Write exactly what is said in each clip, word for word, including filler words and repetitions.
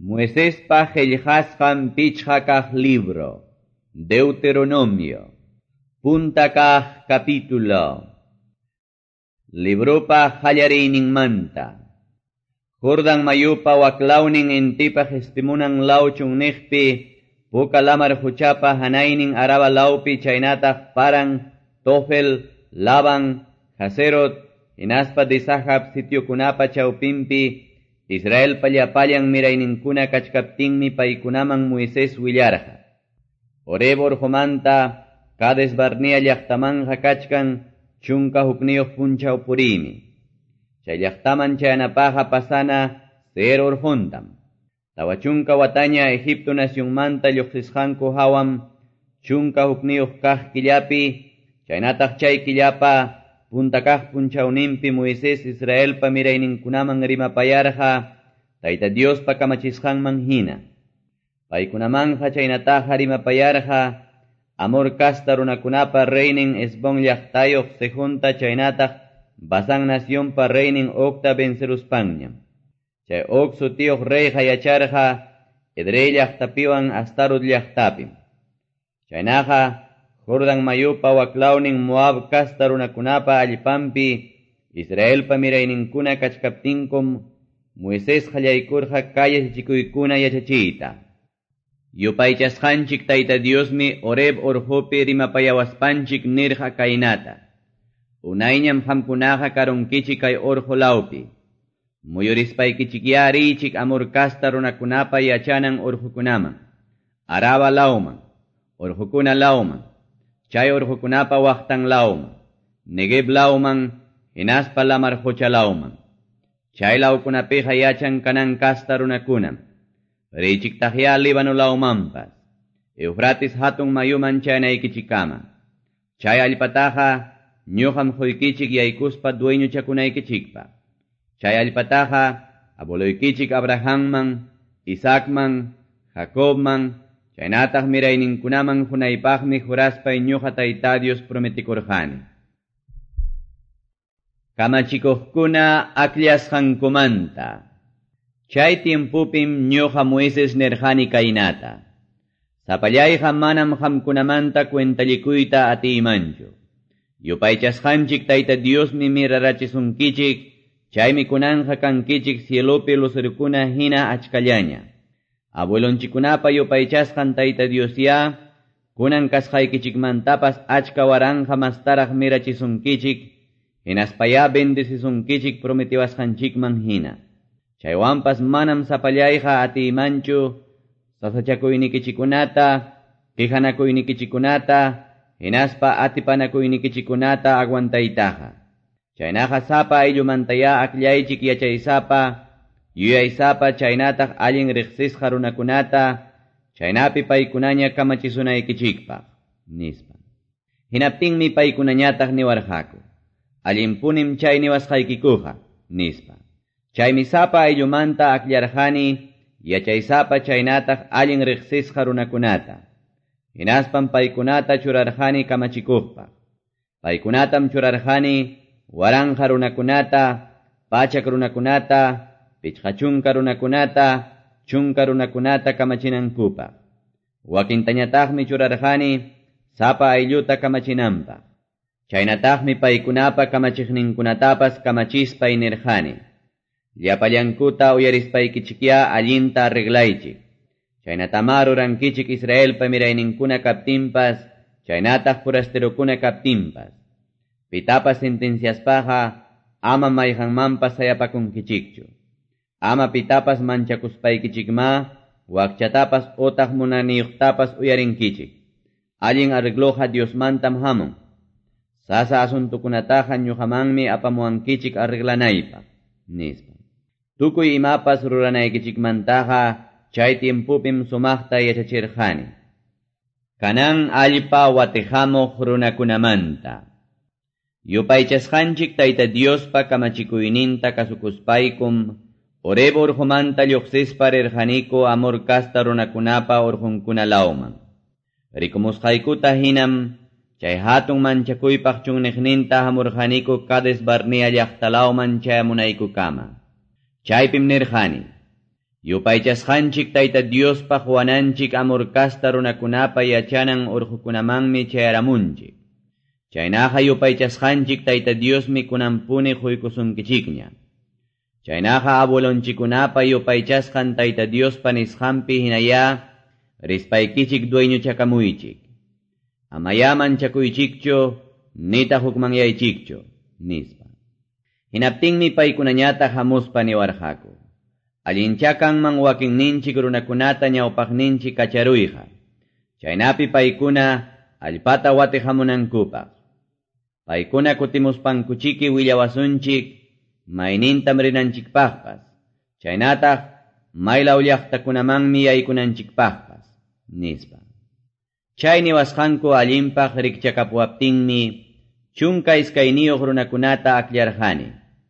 Moisés pa qillqasqan pichqa kaq libro, Deuteronomio, punta kaq capítulo. Libropa qallariyninmanta. Jordan mayupa waklawnin intipa gestimunan lawchun niqpi, puka lamar huchapa hanaynin araba lawpi chaynataq paran, Tofel, Laban, Haserot, hinaspa disahab sitiokunapa chawpinpi, Israel pallapallan mirayninkuna kachkaptinmi paykunaman Moisés willarqa. Horeb orjomanta, Kades Barnea llaqtamanja kachkan, chunka hukniyuq punchaw purimi. Chay llaqtaman chayanapaqa pasana Seir orjontam. Tawa chunka wataña Egipto nacionmanta lluqsisqanku hawam, chunka hukniyuq kaq killapi, chaynataq chay killapa punta kaq punchawnimpi Moisés Israelpa mirayninkunaman rimapayarqa, Tayta Diospa kamachisqanman hina. Paykunamanja chaynataqa rimapayarqa, Amor kasta runakunapa reynin Esbon llaqtayuq Sejunta chaynataq Basan nacionpa reynin Ogta venceruspanñam. Chay Og sutiyuq reyqa yacharqa Edrei llaqtapiwan Astarot llaqtapim. Chaynaqa Jordan mayupa waklawnin Moab kasta runakunapa allpampi Israelpa mirayninkuna kachkaptinkum Moisés qallaykurqa calles chikuykuna yachachiyta. Yupaychasqanchik Tayta Diosmi Horeb orjopi rimapayawaspanchik nirqa kaynata. Unayñam hamkunaqa karunkichik kay orjo lawpi. Muyurispaykichik yarichik amor kasta runakunapa yachanan orjukunaman. Araba lawman, orjukuna lawman, chay orjukunapa waqtan lawman, Negeb lawman, hinaspa lamar hocha lawman. Chay lawkunapiqa yachan kanan kasta runakunam. Richiktaqya Líbano lawmanpas, Eufrates hatun mayuman chaynaykichikama. Chay allpataqa ñuqam quykichik yaykuspa dueño chakunaykichikpa. Chay allpataqa abuloykichik Abrahamman, Isaacman, Jacobman, chaynataq mirayninkunaman hunaypaqmi juraspay ñuqa Tayta Dios prometikurqani. Kamachikuqkuna akllashqankumanta. Chay tiempupim ñuqa Moisés nirqani kaynata. Sapallayqa manam qamkunamanta cuentallikuyta atiymanchu. Yupaychasqanchik Tayta Diosmi mirarachisunkichik, chaymi kunanja kankichik cielopi lucerkuna hina achkallaña. Abuelonchikunapa yupaychasqan Tayta Diosya, kunan kasqaykichikmantapas achka waranja mastaraq mirachisunkichik, hinaspaya bendecisunkichik prometiwasqanchikman hina. Chaywampas manam sapallayqa atiymanchu, sasachakuynikichikunata, qijanakuynikichikunata, hinaspa atipanakuynikichikunata aguantaytaqa. Chaynaqa sapa ayllumantaya aklaychik yachaysapa, yuyaysapa chaynataq allin riqsisqa runakunata, chaynapi paykunaña kamachisunaykichispa, nispa. Hinaptinmi paykunañataq niwarqaku, allinpunim chay niwasqaykikuqa, nispa. Chaymi sapa ayllumanta aklarqani, yachaysapa chaynataq allin riqsisqa runakunata. Hinaspam paykunata churarqani kamachikuqpa. Paykunatam churarqani waranja runakunata, pachak runakunata, pichqachunka runakunata, chunka runakunata kamachinankupa. Wakintañataqmi churarqani sapa aylluta kamachinanpa. Chaynataqmi paykunapa kamachiqninkunatapas kamachispay nirqani. Llapallankuta uyarispaykichikya allinta arreglaychik. Chaynatama rurankichik Israelpa mirayninkuna kaptinpas, chaynataq forasterokuna kaptinpas. Pitapas sentenciaspaqa ama mayqanmanpas sayapakunkichikchu. Ama pitapas manchakuspaykichikma, wakchatapas otaq munaniyuqtapas uyarinkichik. Allin arregloqa Diosmantam hamun. Sasa asuntukunataqa ñuqamanmi apamuankichik arreglanaypaq, nispa. Tukuy imapas ruranaykichikmantaqa chay tiempupim sumaqta yachachirqani. Kanan allpa watihamuq runakunamanta. Yupaychasqanchik Tayta Diospa kamachikuyninta kasukuspaykum, Horeb urjumanta lluqsispa rirqaniku amor kasta runakunapa urjunkuna lawman. Rikumusqaykuta hinam, chay hatun manchakuypaq chunniqninta hamurqaniku Kades Barnea llaqtalawman chayamunayku kama. Chaypim nirqani, Yupaychasqanchik Tayta Diospa juananchik amurkasta runakunapa yachanan urqukunamanmi chayaramunchik. Chaynaqa yupaychasqanchik Tayta Diosmi kunampuni quykusunkichikña. Chaynaqa abuelonchikunapa yupaychasqan Tayta Diospa nisqanpi hinaya rispaykichik dueñuchakamuychik. Amaya manchakuychikcho nita hukmanyaychikcho nispa. Hinaptinmi paykunañata hamuspa niwarqaku. Allinchakanman wakinninchik runakunata ñawpaqninchik kacharuyqa. Chaynapi paykuna allpata watihamunankupaq. Paykuna kutimuspankuchiki willawasunchik maynintam rinanchikpaqpas. Chaynataq maylaw llaqtakunamanmi yaykunanchikpaqpas nispa. Chay niwasqanku allinpaq rikchakapuaptinmi chunka iskayniyuq runakunata aklarqani.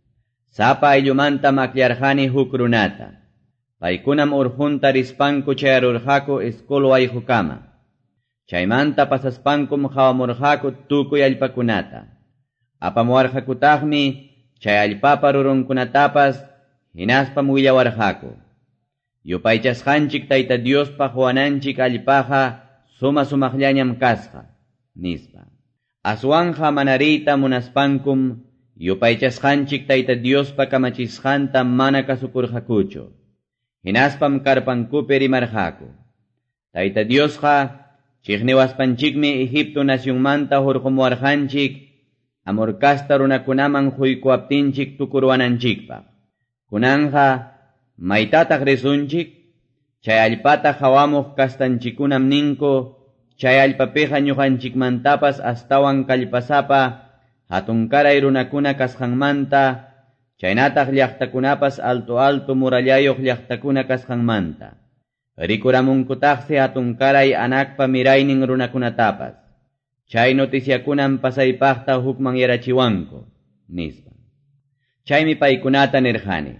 Sapa ayllumantam aklarqani huk runata. Paykunam urjunta rispanku chayarurqaku iskulu ayjukama. Chaymanta pasaspankum hawamurqaku tukuy allpakunata. Apamuwarqakutaqmi chay allpapa rurunkunatapas hinaspam willawarqaku. Yupaychasqanchik Tayta Diospa juananchik allpaqa suma sumaqllañam kasqa nispa. Aswanja manariyta munaspankum yupaychasqanchik Tayta Diospa kamachisqanta mana kasukurqakuchu. Hinaspam karpankupi rimarqaku. Tayta Diosqa chiqniwaspanchikmi Egipto nacionmanta hurqumuwarqanchik amurkasta runakunaman quykuaptinchik tukurwananchikpaq. Kunanja maytataq risunchik, chay allpata hawamuq kastanchikunam ninku, chay allpapiqa ñuqanchikmantapas astawan kallpasapa hatunkaray runakuna kasqanmanta, chaynataq llaqtakunapas alto alto murallayuq llaqtakuna kasqanmanta. Rikuramunkutaqsi hatunkaray anakpa miraynin runakunatapas. Chay noticiakunan pasaypaqta hukman yarachiwanku nispa. Chaymi paykunata nirqani.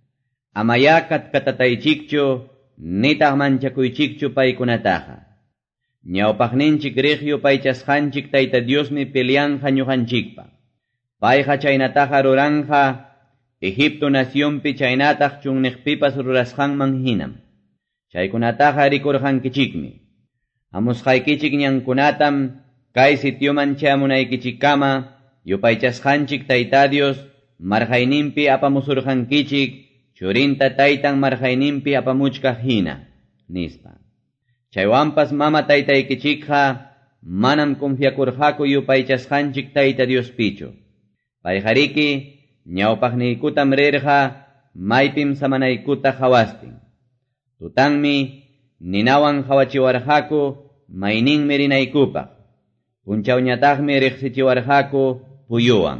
Amaya katkatataychikchu nitaq manchakuychikchu paykunataqa. Ñawpaqninchik riqyu paychasqanchik Tayta Diosmi peleanja ñuqanchikpa. Payqa chaynataqa ruranja Egipto nacionpi chaynataq chunniqpipas rurasqanman hinam. Chaykunataqa rikurqankichikmi. Hamusqaykichik ñankunatam kay sitioman chayamunaykichikkama yupaychasqanchik Tayta Dios marjayninpi apamusurqankichik churinta taytan marjayninpi apamuchkaq hina nispa. Chaywanpas mama taytaykichikqa manam confiakurqaku yupaychasqanchik Tayta Diospichu. Payjariki ñawpaqniykutam rirqa maypim samanaykuta hawastin. Tutanmi ninawan hawachiwarqaku mayninmi rinaykupaq. Punchawñataqmi riqsichiwarqaku puyuwan.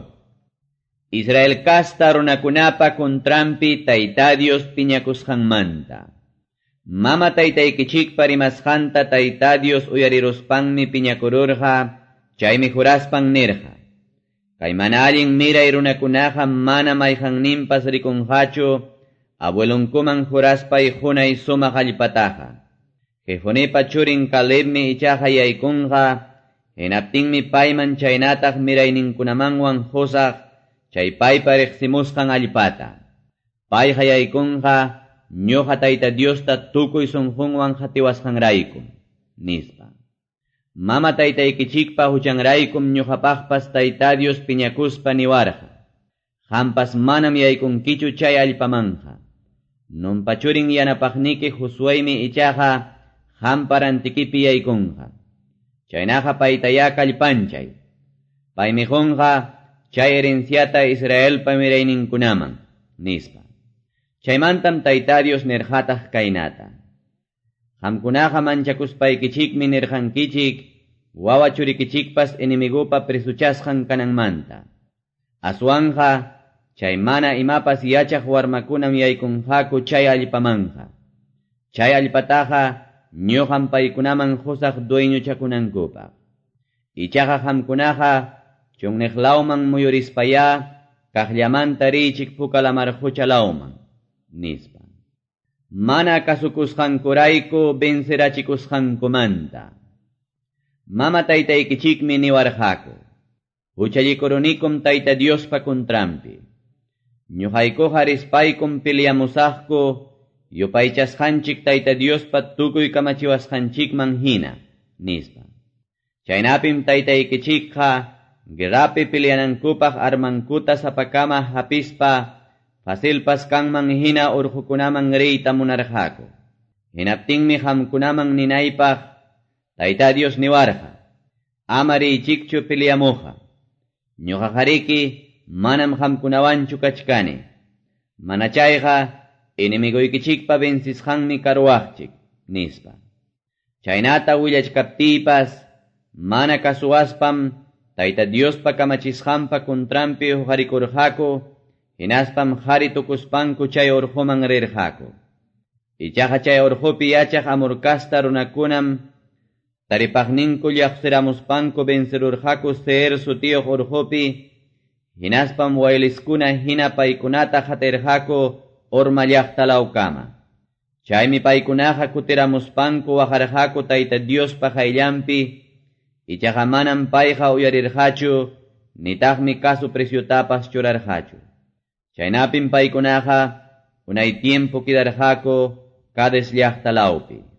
Israel kasta runakunapa kontrampi Tayta Dios piñakusqanmanta. Mama taytaykichikpa rimasqanta Tayta Dios uyariruspanmi piñakururqa, chaymi juraspan nirqa. Kay mana allin miray runakunaqa mana mayqanninpas rikunqachu, abuelunkuman juraspay hunay sumaq allpataqa. Jefunipa churin Calebmi ichaqa yaykunqa, hinaptinmi payman chaynataq mirayninkunamanwan husaq, chay paypa riqsimusqan allpata. Payqa yaykunqa ñuqa Tayta Diosta tukuy sunqunwan hatiwasqanraykum nispa. Mama taytaykichikpa huchanraykum ñuqapaqpas Tayta Dios piñakuspa niwarqa. Hampas manam yaykunkichu chay allpamanja. Nunpachurin yanapaqniki Josuaymi ichaqa hamparantikipi yaykunqa. Chaynaqa paytaya kallpanchay. Paymiqunqa chay herenciata Israelpa mirayninkunaman nispa. Chaymantam Tayta Dios nirqataq kaynata. Qamkunaqa manchakuspaykichikmi nirqankichik, wawa churikichikpas enemigupa prisuchasqan kananmanta. Aswanja chay mana imapas yachaq warmakunam yaykunqaku chay allpamanja. Chay allpataqa ñuqam paykunaman husaq dueñuchakunankupaq. Ichaqa qamkunaqa chunniqlawman muyurispaya kaqllamanta richiq pukalamarhuchalawman nispa. Mana kasukusqankurayku benserachikusqankumanta. Mama taytaykichikmi niwarqaku. Huchallikurunikum Tayta Diospa kontrampi. Ñuqaykuqa rispaykum peleamusaqku yupaychasqanchik Tayta Diospa tukuy kamachiwasqanchikman hina, nispa. Chaynapim taytaykichikqa guerrapi peleanankupaq armankuta sapakama hapispa facilpas kanman hina urqukunaman reyta munarqaku. Hinaptinmi qamkunaman ninaypaq Tayta Dios niwarqa, ama riychikchu peleamuqa. Ñuqaqariki manam qamkunawanchu kachkani. Manachayqa inimiguykichikpa vencisqanmi karwaqchik, nispa. Chaynata willachkaptiypas mana kasuwaspam Tayta Diospa kamachisqanpa kuntrampi huqarikurqaku, hinaspam qhari tukuspanku chay urquman rirqaku. Ichaqa chay urqupi yachaq amurkasta runakunam taripaqninku llaqsiramuspanku vencerurqaku Seir sutiyuq urqupi, hinaspam wayliskuna hina paykunata qatirqaku Orma llaqtalawkama. Chaymi paykunaqa kutiramuspanku waqarqaku Tayta Diospa qayllanpi, ichaqa manam payqa uyarirqachu, nitaqmi kasu presiotapas churarqachu. Chaynapim paykunaqa unay tiempo kidarqaku Cades llaqtalawpi.